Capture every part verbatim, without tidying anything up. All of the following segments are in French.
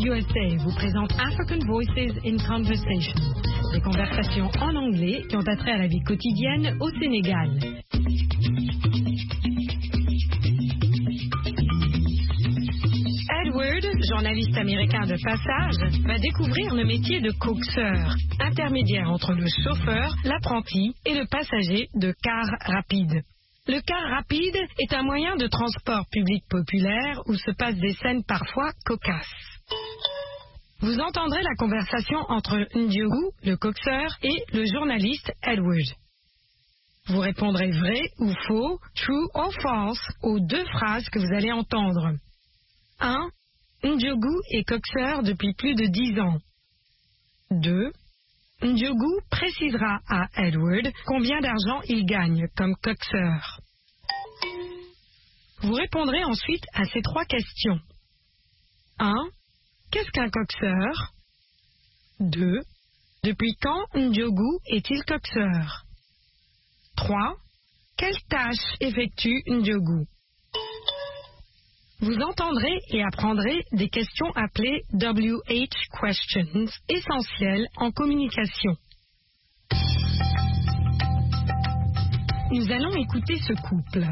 U S A vous présente African Voices in Conversation, des conversations en anglais qui ont attrait à la vie quotidienne au Sénégal. Edward, journaliste américain de passage, va découvrir le métier de coxeur, intermédiaire entre le chauffeur, l'apprenti et le passager de car rapide. Le car rapide est un moyen de transport public populaire où se passent des scènes parfois cocasses. Vous entendrez la conversation entre Ndiogu, le coxeur, et le journaliste Edward. Vous répondrez vrai ou faux, true or false, aux deux phrases que vous allez entendre. un. Ndiogu est coxeur depuis plus de dix ans. deux. Ndiogu précisera à Edward combien d'argent il gagne comme coxeur. Vous répondrez ensuite à ces trois questions. un. Qu'est-ce qu'un coxeur? deux. Depuis quand Ndiogu est-il coxeur? trois. Quelle tâche effectue Ndiogu? Vous entendrez et apprendrez des questions appelées W H questions, essentielles en communication. Nous allons écouter ce couple.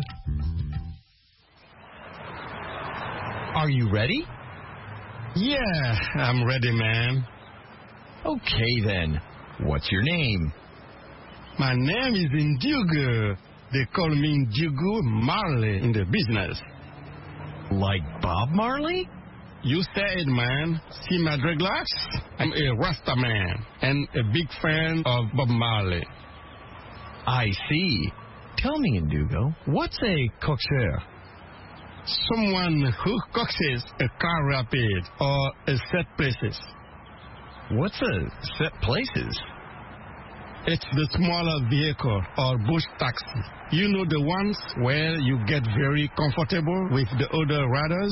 Are you ready? Yeah, I'm ready, man. Okay then. What's your name? My name is Ndiogu. They call me Ndiogu Marley in the business. Like Bob Marley? You said, man. See my dreadlocks? I'm a Rasta man and a big fan of Bob Marley. I see. Tell me, Ndugo, what's a coxeur? Someone who coaxes a car rapid or a set places. What's a set places? It's the smaller vehicle or bush taxi. You know the ones where you get very comfortable with the other riders?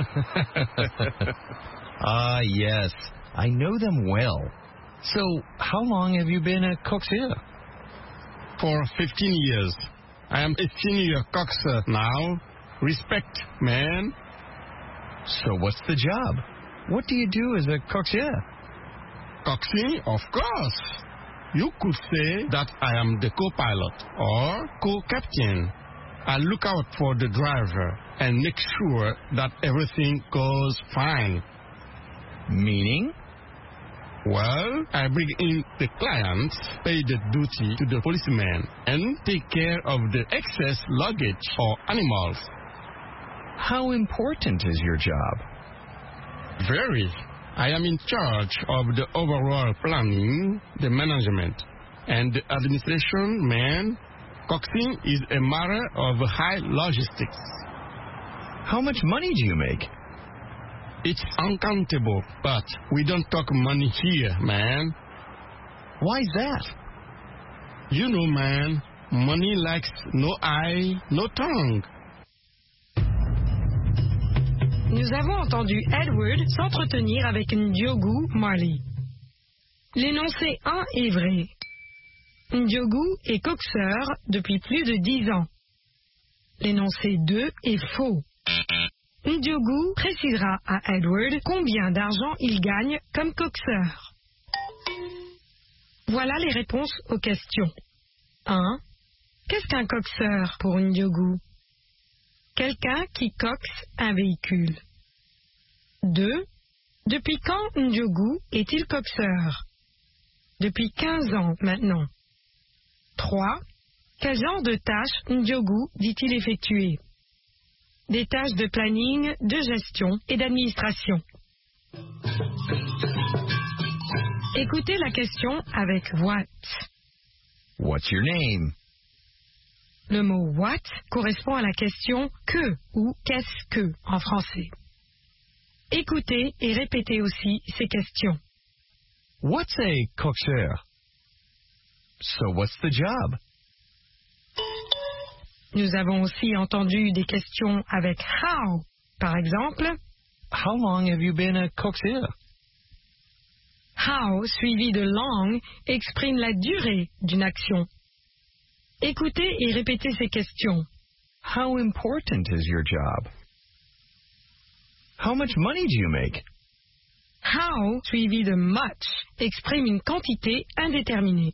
Ah, yes. I know them well. So, how long have you been a coxeur? For fifteen years. I am a senior coxer now. Respect, man. So what's the job? What do you do as a coxeur? Coxing? Of course. You could say that I am the co-pilot or co-captain. I look out for the driver and make sure that everything goes fine. Meaning? Well, I bring in the clients, pay the duty to the policeman, and take care of the excess luggage or animals. How important is your job? Very. I am in charge of the overall planning, the management, and the administration, man. Coxing is a matter of high logistics. How much money do you make? It's uncountable, but we don't talk money here, man. Why's that? You know, man, money likes no eye, no tongue. Nous avons entendu Edward s'entretenir avec Ndiogu Marley. L'énoncé un est vrai. Ndiogu est coxeur depuis plus de dix ans. L'énoncé deux est faux. Ndiogu précisera à Edward combien d'argent il gagne comme coxeur. Voilà les réponses aux questions. un. Qu'est-ce qu'un coxeur pour Ndiogu? Quelqu'un qui coxe un véhicule. deux. Depuis quand Ndiogu est-il coxeur? Depuis quinze ans maintenant. trois. Quel genre de tâches Ndiogu dit-il effectuer? Des tâches de planning, de gestion et d'administration. Écoutez la question avec what. What's your name? Le mot what correspond à la question que ou qu'est-ce que en français. Écoutez et répétez aussi ces questions. What's a coxeur? So what's the job? Nous avons aussi entendu des questions avec how. Par exemple, How long have you been a coxeur? How suivi de long exprime la durée d'une action. Écoutez et répétez ces questions. How important is your job? How much money do you make? How suivi de much exprime une quantité indéterminée.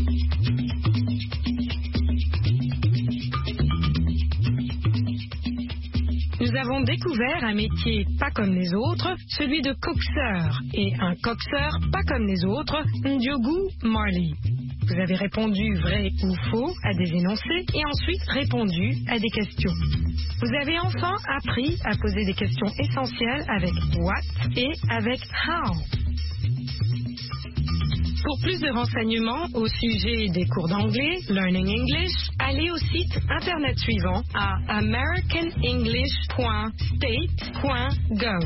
Nous avons découvert un métier pas comme les autres, celui de coxeur, et un coxeur pas comme les autres, Ndiogu Marley. Vous avez répondu vrai ou faux à des énoncés et ensuite répondu à des questions. Vous avez enfin appris à poser des questions essentielles avec what et avec how. Pour plus de renseignements au sujet des cours d'anglais, Learning English, allez au site internet suivant à american english point state point gov.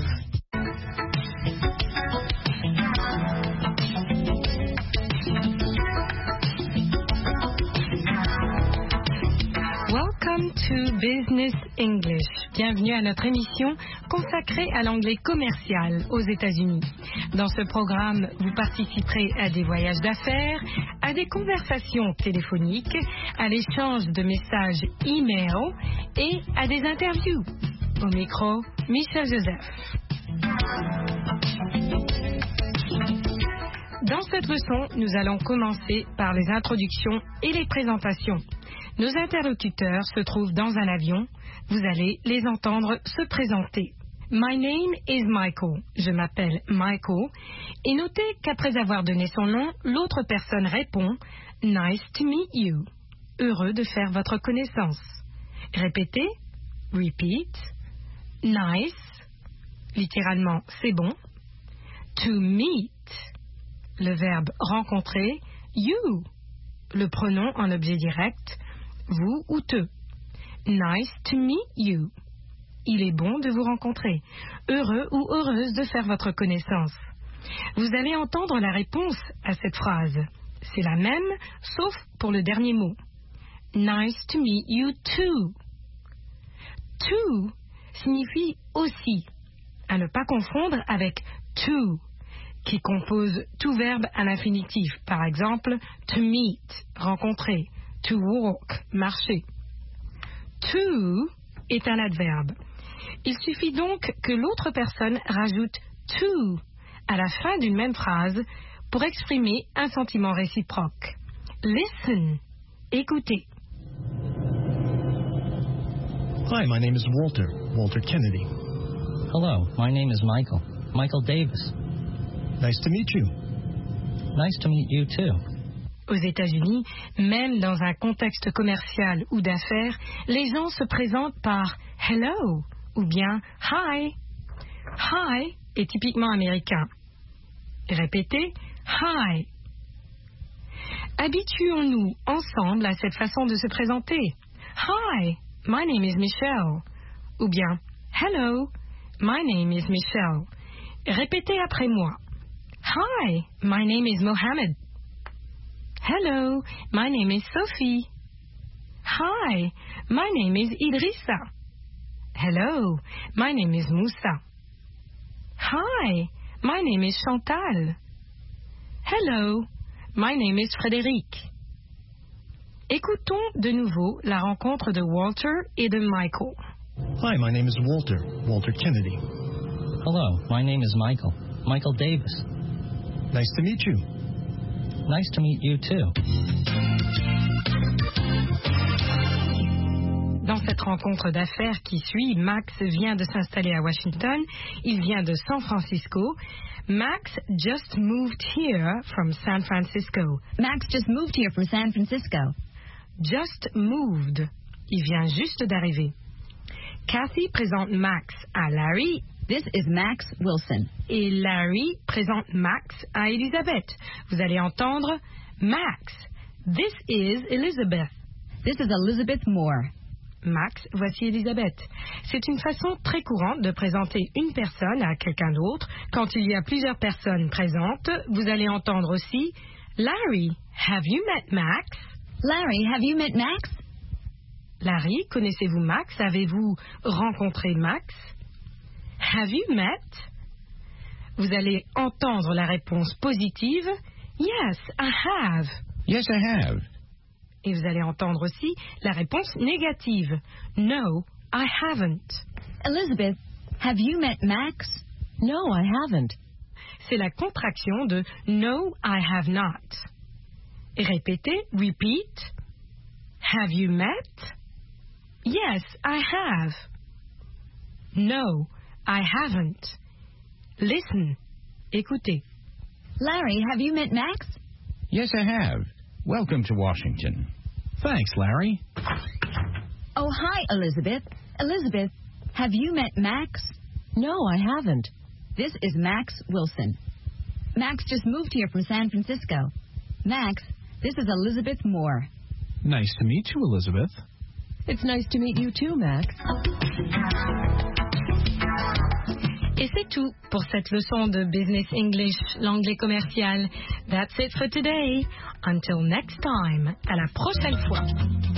Welcome to Business English. Bienvenue à notre émission consacrée à l'anglais commercial aux États-Unis. Dans ce programme, vous participerez à des voyages d'affaires, à des conversations téléphoniques, à l'échange de messages e-mail et à des interviews. Au micro, Michel Joseph. Dans cette leçon, nous allons commencer par les introductions et les présentations. Nos interlocuteurs se trouvent dans un avion. Vous allez les entendre se présenter. My name is Michael. Je m'appelle Michael. Et notez qu'après avoir donné son nom, l'autre personne répond Nice to meet you. Heureux de faire votre connaissance. Répétez. Repeat. Nice. Littéralement, c'est bon. To meet. Le verbe rencontrer. You. Le pronom en objet direct. Vous ou te. Nice to meet you. Il est bon de vous rencontrer. Heureux ou heureuse de faire votre connaissance. Vous allez entendre la réponse à cette phrase. C'est la même, sauf pour le dernier mot. Nice to meet you too. To signifie aussi, à ne pas confondre avec to, qui compose tout verbe à l'infinitif. Par exemple, to meet, rencontrer. To walk, marcher. To est un adverbe. Il suffit donc que l'autre personne rajoute to à la fin d'une même phrase pour exprimer un sentiment réciproque. Listen, écoutez. Hi, my name is Walter, Walter Kennedy. Hello, my name is Michael, Michael Davis. Nice to meet you. Nice to meet you too. Aux États-Unis, même dans un contexte commercial ou d'affaires, les gens se présentent par hello ou bien hi. Hi est typiquement américain. Répétez hi. Habituons-nous ensemble à cette façon de se présenter. Hi, my name is Michelle. Ou bien hello, my name is Michelle. Répétez après moi. Hi, my name is Mohammed. Hello, my name is Sophie. Hi, my name is Idrissa. Hello, my name is Moussa. Hi, my name is Chantal. Hello, my name is Frédéric. Écoutons de nouveau la rencontre de Walter et de Michael. Hi, my name is Walter, Walter Kennedy. Hello, my name is Michael, Michael Davis. Nice to meet you. Nice to meet you too. Dans cette rencontre d'affaires qui suit, Max vient de s'installer à Washington. Il vient de San Francisco. Max just moved here from San Francisco. Max just moved here from San Francisco. Just moved. Il vient juste d'arriver. Kathy présente Max à Larry. This is Max Wilson. Et Larry présente Max à Elizabeth. Vous allez entendre Max. This is Elizabeth. This is Elizabeth Moore. Max, voici Elizabeth. C'est une façon très courante de présenter une personne à quelqu'un d'autre. Quand il y a plusieurs personnes présentes, vous allez entendre aussi Larry, have you met Max? Larry, have you met Max? Larry, connaissez-vous Max? Avez-vous rencontré Max? Have you met? Vous allez entendre la réponse positive. Yes, I have. Yes, I have. Et vous allez entendre aussi la réponse négative. No, I haven't. Elizabeth, have you met Max? No, I haven't. c'est la contraction de No, I have not. Et répétez, repeat. Have you met? Yes, I have. No, I haven't. Listen. Écoutez. Larry, have you met Max? Yes, I have. Welcome to Washington. Thanks, Larry. Oh, hi, Elizabeth. Elizabeth, have you met Max? No, I haven't. This is Max Wilson. Max just moved here from San Francisco. Max, this is Elizabeth Moore. Nice to meet you, Elizabeth. It's nice to meet you too, Max. Et c'est tout pour cette leçon de Business English, l'anglais commercial. That's it for today. Until next time. À la prochaine fois.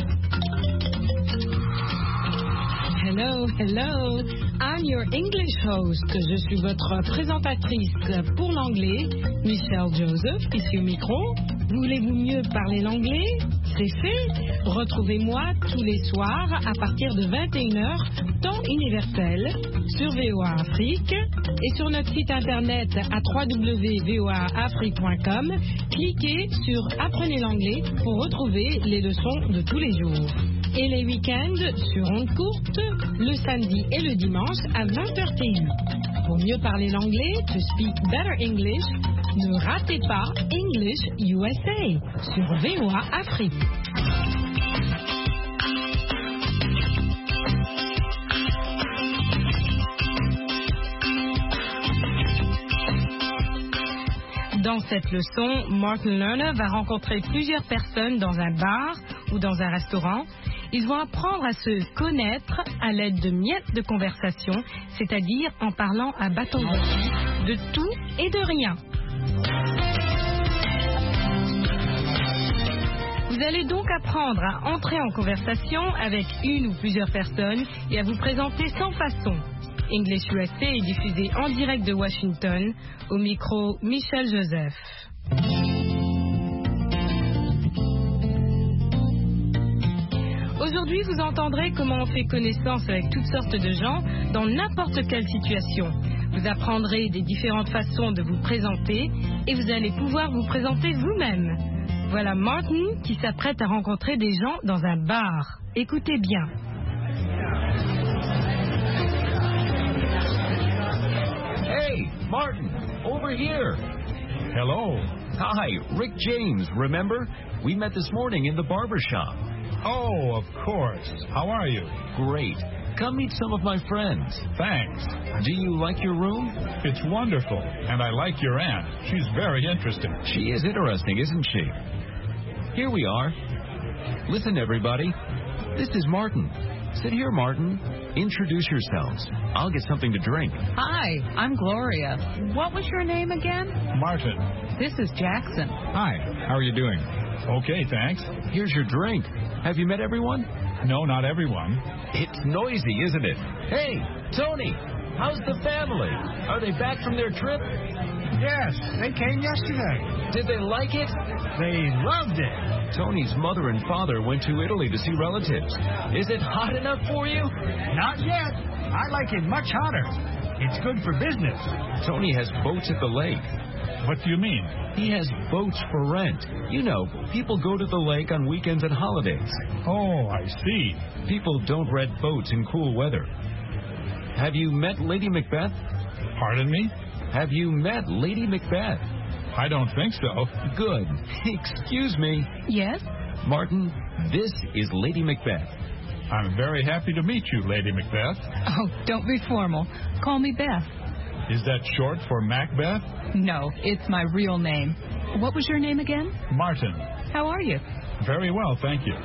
Hello, hello. I'm your English host. Je suis votre présentatrice pour l'anglais, Michelle Joseph, ici au micro. Voulez-vous mieux parler l'anglais? C'est fait. Retrouvez-moi tous les soirs à partir de vingt et une heures, temps universel, sur V O A Afrique et sur notre site internet à w w w point v o a afrique point com. Cliquez sur Apprenez l'anglais pour retrouver les leçons de tous les jours. Et les week-ends sur ondes courtes, le samedi et le dimanche à vingt heures T U. Pour mieux parler l'anglais, to speak better English, ne ratez pas English U S A sur V O A Afrique. Dans cette leçon, Martin Lerner va rencontrer plusieurs personnes dans un bar ou dans un restaurant. Ils vont apprendre à se connaître à l'aide de miettes de conversation, c'est-à-dire en parlant à bâton rompu de tout et de rien. Vous allez donc apprendre à entrer en conversation avec une ou plusieurs personnes et à vous présenter sans façon. English U S A est diffusé en direct de Washington, au micro Michel Joseph. Aujourd'hui, vous entendrez comment on fait connaissance avec toutes sortes de gens dans n'importe quelle situation. Vous apprendrez des différentes façons de vous présenter et vous allez pouvoir vous présenter vous-même. Voilà Martin qui s'apprête à rencontrer des gens dans un bar. Écoutez bien. Hey, Martin, over here. Hello. Hi, Rick James, remember? We met this morning in the barber shop. Oh, of course. How are you? Great. Come meet some of my friends. Thanks. Do you like your room? It's wonderful, and I like your aunt. She's very interesting. She is interesting, isn't she? Here we are. Listen, everybody. This is Martin. Sit here, Martin. Introduce yourselves. I'll get something to drink. Hi, I'm Gloria. What was your name again? Martin. This is Jackson. Hi, how are you doing? Okay, thanks. Here's your drink. Have you met everyone? No, not everyone. It's noisy, isn't it? Hey, Tony, how's the family? Are they back from their trip? Yes, they came yesterday. Did they like it? They loved it. Tony's mother and father went to Italy to see relatives. Is it hot enough for you? Not yet. I like it much hotter. It's good for business. Tony has boats at the lake. What do you mean? He has boats for rent. You know, people go to the lake on weekends and holidays. Oh, I see. People don't rent boats in cool weather. Have you met Lady Macbeth? Pardon me? Have you met Lady Macbeth? I don't think so. Good. Excuse me. Yes? Martin, this is Lady Macbeth. I'm very happy to meet you, Lady Macbeth. Oh, don't be formal. Call me Beth. Is that short for Macbeth? No, it's my real name. What was your name again? Martin. How are you? Very well, thank you.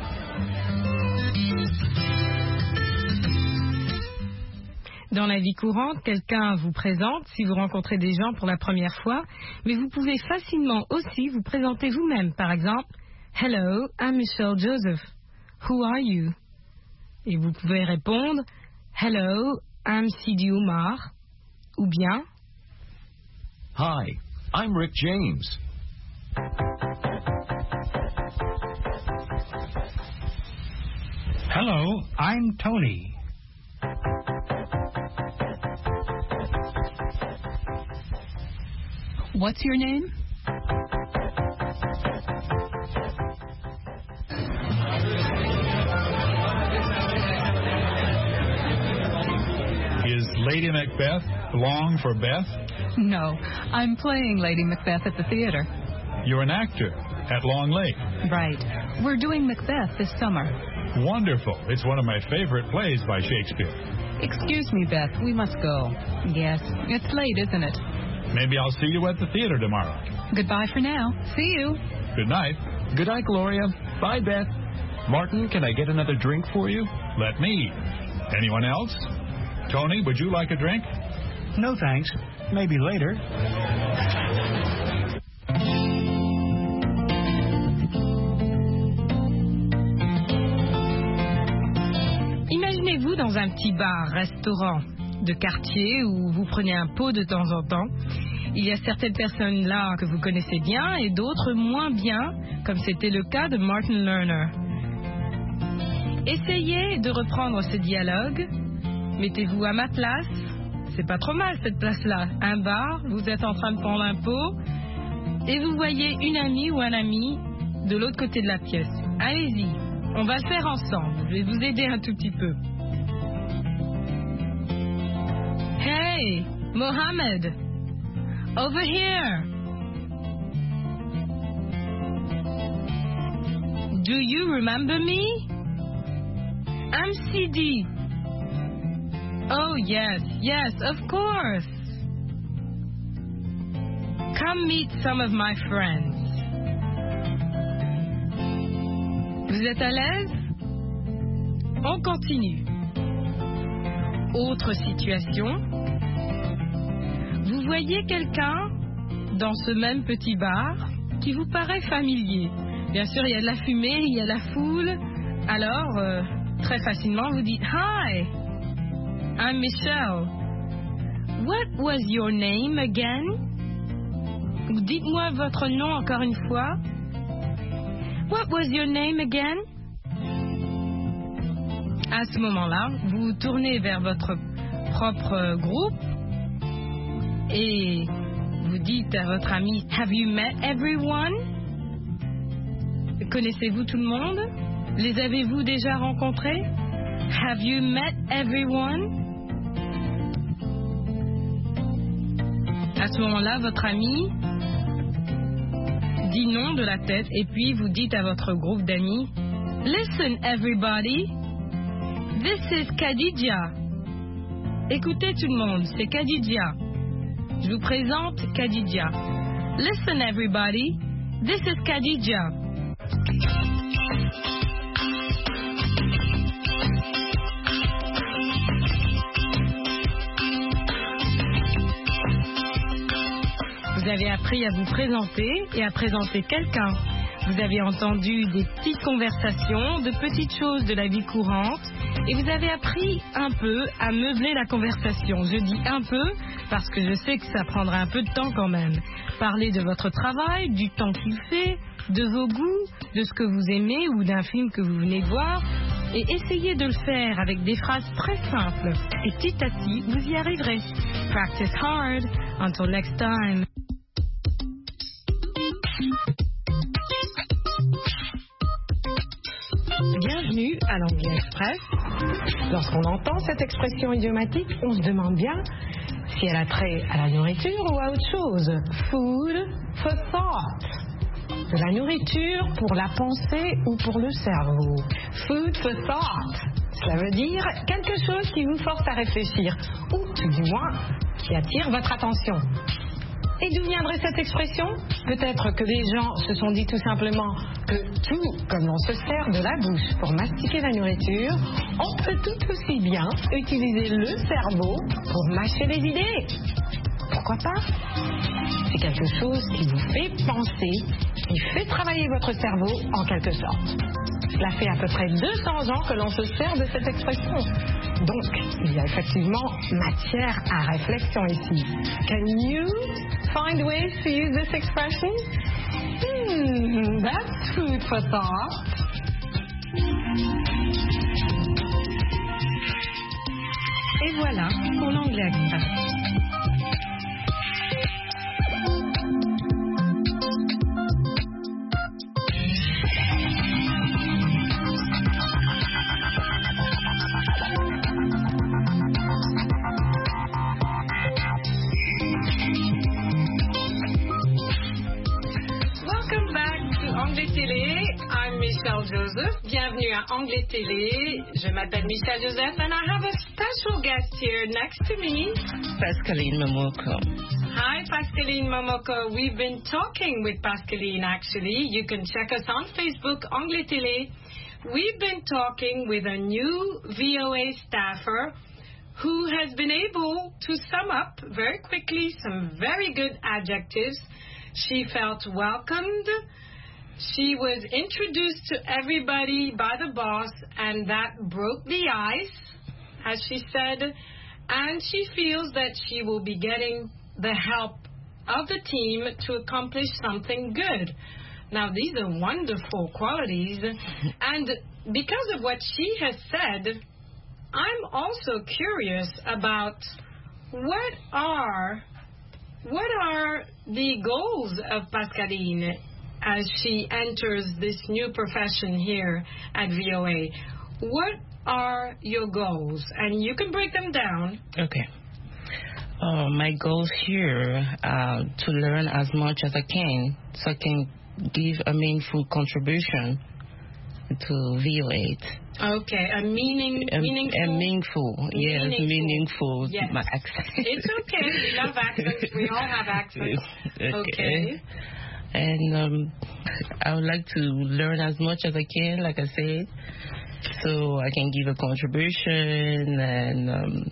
Dans la vie courante, quelqu'un vous présente si vous rencontrez des gens pour la première fois, mais vous pouvez facilement aussi vous présenter vous-même. Par exemple, Hello, I'm Michelle Joseph. Who are you? Et vous pouvez répondre, Hello, I'm Sidi Oumar. Ou bien, Hi, I'm Rick James. Hello, I'm Tony. What's your name? Is Lady Macbeth long for Beth? No, I'm playing Lady Macbeth at the theater. You're an actor at Long Lake. Right. We're doing Macbeth this summer. Wonderful. It's one of my favorite plays by Shakespeare. Excuse me, Beth. We must go. Yes. It's late, isn't it? Maybe I'll see you at the theater tomorrow. Goodbye for now. See you. Good night. Good night, Gloria. Bye, Beth. Martin, can I get another drink for you? Let me. Anyone else? Tony, would you like a drink? No, thanks. Maybe later. Imaginez-vous dans un petit bar, restaurant de quartier où vous prenez un pot de temps en temps. Il y a certaines personnes là que vous connaissez bien et d'autres moins bien, comme c'était le cas de Martin Lerner. Essayez de reprendre ce dialogue. Mettez-vous à ma place. C'est pas trop mal cette place-là. Un bar, vous êtes en train de prendre un pot et vous voyez une amie ou un ami de l'autre côté de la pièce. Allez-y, on va le faire ensemble. Je vais vous aider un tout petit peu. Hey, Mohammed, over here. Do you remember me? I'm C D. Oh, yes, yes, of course. Come meet some of my friends. Vous êtes à l'aise? On continue. Autre situation. Vous voyez quelqu'un dans ce même petit bar qui vous paraît familier. Bien sûr, il y a de la fumée, il y a la foule. Alors, euh, très facilement, vous dites « Hi, I'm Michelle. What was your name again? » Dites-moi votre nom encore une fois. What was your name again? À ce moment-là, vous tournez vers votre propre groupe et vous dites à votre ami, Have you met everyone? Connaissez-vous tout le monde? Les avez-vous déjà rencontrés? Have you met everyone? À ce moment-là, votre ami dit non de la tête et puis vous dites à votre groupe d'amis, Listen everybody, this is Khadija. Écoutez tout le monde, c'est Khadija. Je vous présente Khadija. Listen everybody, this is Khadija. Vous avez appris à vous présenter et à présenter quelqu'un. Vous avez entendu des petites conversations, de petites choses de la vie courante et vous avez appris un peu à meubler la conversation. Je dis un peu parce que je sais que ça prendra un peu de temps quand même. Parler de votre travail, du temps qu'il fait, de vos goûts, de ce que vous aimez ou d'un film que vous venez de voir et essayez de le faire avec des phrases très simples et petit à petit vous y arriverez. Practice hard. Until next time. Bienvenue à l'Anglais Express. Lorsqu'on entend cette expression idiomatique, on se demande bien si elle a trait à la nourriture ou à autre chose. Food for thought. De la nourriture pour la pensée ou pour le cerveau. Food for thought. Cela veut dire quelque chose qui vous force à réfléchir, ou tout du moins qui attire votre attention. Et d'où viendrait cette expression? Peut-être que les gens se sont dit tout simplement que tout comme on se sert de la bouche pour mastiquer la nourriture, on peut tout aussi bien utiliser le cerveau pour mâcher les idées. Pourquoi pas? C'est quelque chose qui vous fait penser, qui fait travailler votre cerveau en quelque sorte. Cela fait à peu près deux cents ans que l'on se sert de cette expression. Donc, il y a effectivement matière à réflexion ici. Can you find ways to use this expression? Hmm, that's food for thought. Et voilà pour l'anglais express. bienvenue à Anglais Télé. Je m'appelle Michelle Joseph and I have a special guest here next to me. Pascaline Momoko. Hi, Pascaline Momoko. We've been talking with Pascaline, actually. You can check us on Facebook, Anglais Télé. We've been talking with a new V O A staffer who has been able to sum up very quickly some very good adjectives. She felt welcomed. She was introduced to everybody by the boss, and that broke the ice, as she said, and she feels that she will be getting the help of the team to accomplish something good. Now, these are wonderful qualities, and because of what she has said, I'm also curious about what are what are the goals of Pascaline as she enters this new profession here at V O A. What are your goals? And you can break them down. Okay. Uh, my goals here are to learn as much as I can so I can give a meaningful contribution to V O A. Okay, a meaning, a, meaningful. A meaningful, yes, meaningful. meaningful. Yes. My accent. It's okay. We love accents. We all have accents. Okay. okay. And um, I would like to learn as much as I can, like I said, so I can give a contribution and um,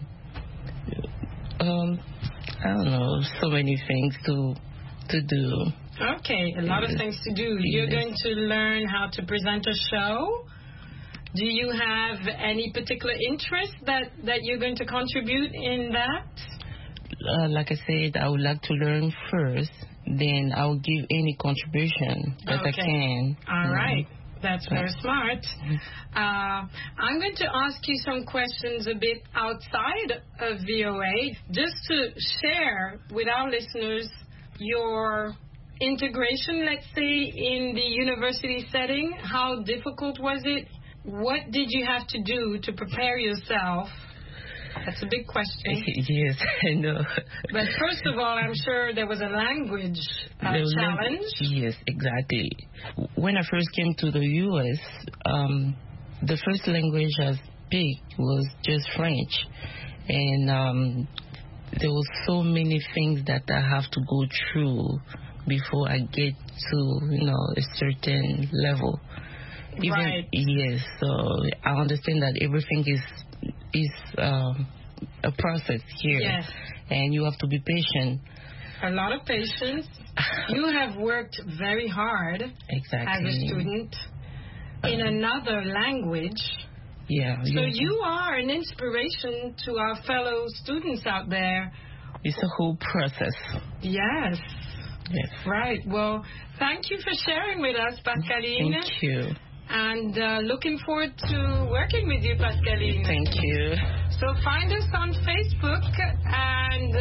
um, I don't know, so many things to to do. Okay, a lot yes. of things to do. You're yes. going to learn how to present a show. Do you have any particular interest that, that you're going to contribute in that? Uh, like I said, I would like to learn first, then I'll give any contribution that okay. I can. All know. right. That's very smart. Uh, I'm going to ask you some questions a bit outside of V O A, just to share with our listeners your integration, let's say, in the university setting. How difficult was it? What did you have to do to prepare yourself? That's a big question. Yes, I know. But first of all, I'm sure there was a language uh, challenge. Yes, exactly. When I first came to the U S, um, the first language I speak was just French. And um, there was so many things that I have to go through before I get to, you know, a certain level. Even, right. Yes, so I understand that everything is is um, a process here. Yes. And you have to be patient. A lot of patience. You have worked very hard exactly. as a student in um, another language. Yeah. So yeah. you are an inspiration to our fellow students out there. It's a whole process. Yes. Yes. Right. Well, thank you for sharing with us, Pascaline. Thank you. And uh, looking forward to working with you, Pascaline. Thank you. So find us on Facebook and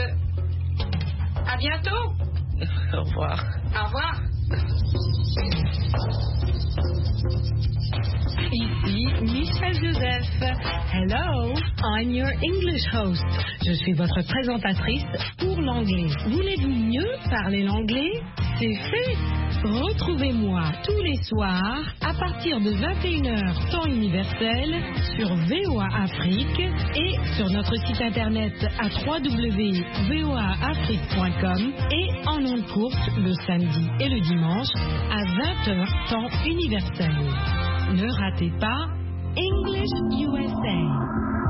à bientôt. Au revoir. Au revoir. Ici Michelle Joseph. Hello, I'm your English host. Je suis votre présentatrice pour l'anglais. Voulez-vous mieux parler l'anglais? C'est fait. Retrouvez-moi tous les soirs à partir de vingt et une heures temps universel sur V O A Afrique et sur notre site internet à w w w point v o a afrique point com et en ondes courtes le samedi et le dimanche à vingt heures temps universel. Ne ratez pas English U S A.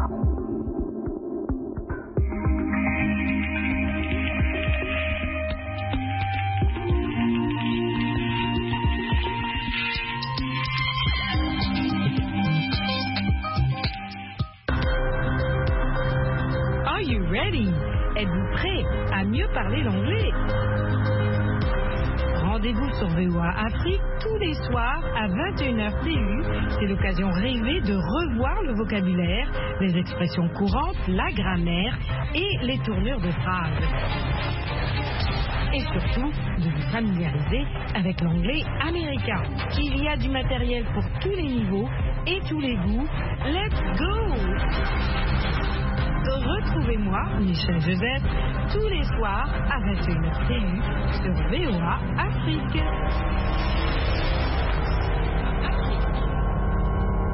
Êtes-vous prêt à mieux parler l'anglais? Rendez-vous sur V O A Afrique tous les soirs à vingt et une heures T U. C'est l'occasion rêvée de revoir le vocabulaire, les expressions courantes, la grammaire et les tournures de phrases. Et surtout, de vous familiariser avec l'anglais américain. Il y a du matériel pour tous les niveaux et tous les goûts. Let's go! Retrouvez-moi, Michelle Joseph, tous les soirs à vingt et une heures T U sur V O A Afrique.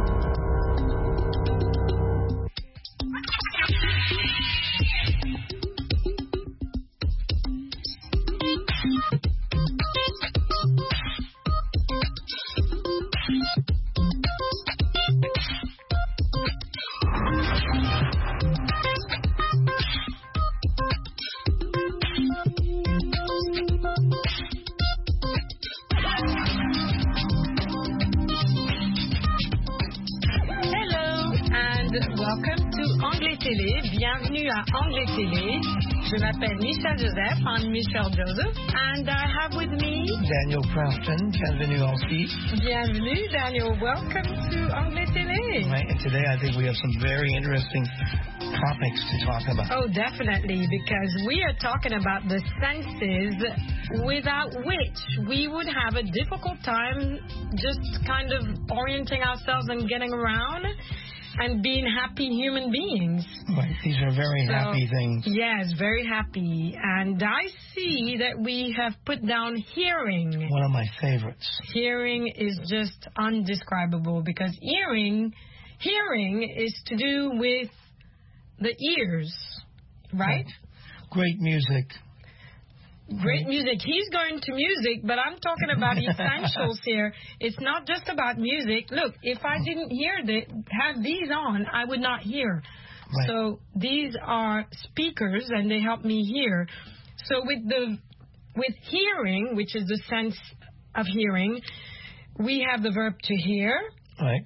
welcome to Anglais Télé. Bienvenue à Anglais Télé. Je m'appelle Michelle Joseph. I'm Michelle Joseph. And I have with me Daniel Crafton. Bienvenue aussi. Bienvenue, Daniel. Welcome to Anglais Télé. Right, and today I think we have some very interesting topics to talk about. Oh, definitely, because we are talking about the senses without which we would have a difficult time just kind of orienting ourselves and getting around and being happy human beings. Right, these are very so, happy things. Yes, very happy. And I see that we have put down hearing. One of my favorites. Hearing is just undescribable because hearing, hearing is to do with the ears, right? right. Great music. Great music. He's going to music, but I'm talking about essentials here. It's not just about music. Look, if I didn't hear the, have these on, I would not hear. Right. So these are speakers, and they help me hear. So with the with hearing, which is the sense of hearing, we have the verb to hear. Right.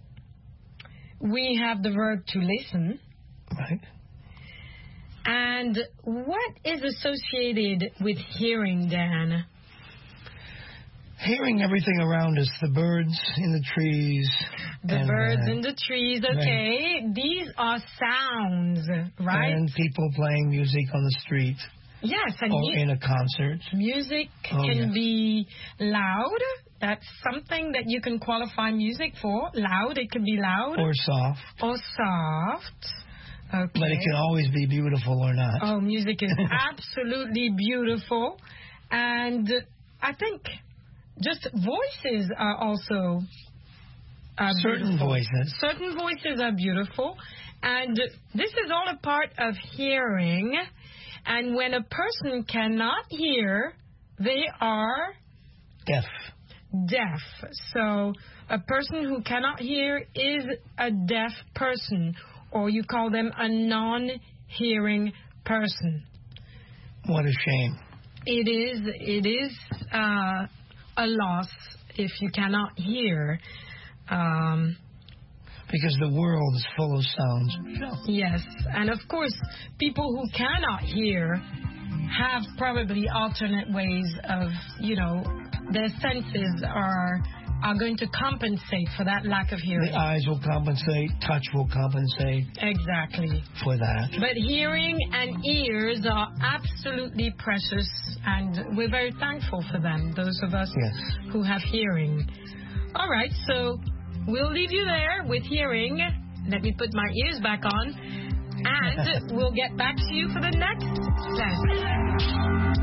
We have the verb to listen. Right. And what is associated with hearing, Dan? Hearing everything around us, the birds in the trees. The and, birds uh, in the trees, okay. Right. These are sounds, right? And people playing music on the street. Yes. And or mu- in a concert. Music oh, can yes. be loud. That's something that you can qualify music for. Loud, it can be loud. Or soft. Or soft. Okay. But it can always be beautiful or not. Oh, music is absolutely beautiful. And I think just voices are also uh, Certain beautiful. voices. Certain voices are beautiful. And this is all a part of hearing. And when a person cannot hear, they are deaf. Deaf. So a person who cannot hear is a deaf person. Or you call them a non-hearing person. What a shame. It is, it is uh, a loss if you cannot hear. Um, because the world is full of sounds. Yes, and of course, people who cannot hear have probably alternate ways of, you know, their senses are... are going to compensate for that lack of hearing. The eyes will compensate, touch will compensate. Exactly. For that. But hearing and ears are absolutely precious, and we're very thankful for them, those of us yes. who have hearing. All right, so we'll leave you there with hearing. Let me put my ears back on, and we'll get back to you for the next lesson.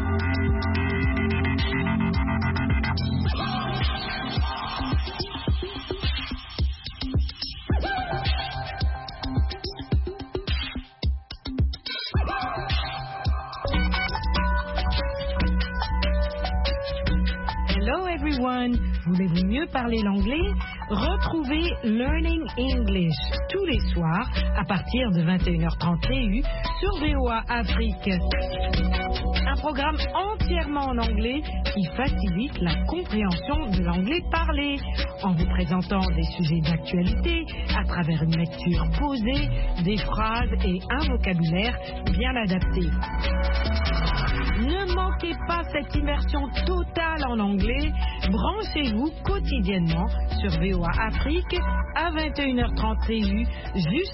Voulez-vous mieux parler l'anglais? Retrouvez Learning English tous les soirs à partir de vingt et une heures trente T U sur V O A Afrique. Un programme entièrement en anglais qui facilite la compréhension de l'anglais parlé en vous présentant des sujets d'actualité à travers une lecture posée, des phrases et un vocabulaire bien adapté. Ne manquez pas cette immersion totale en anglais. Branchez-vous quotidiennement sur V O A Afrique à vingt et une heures trente T U, juste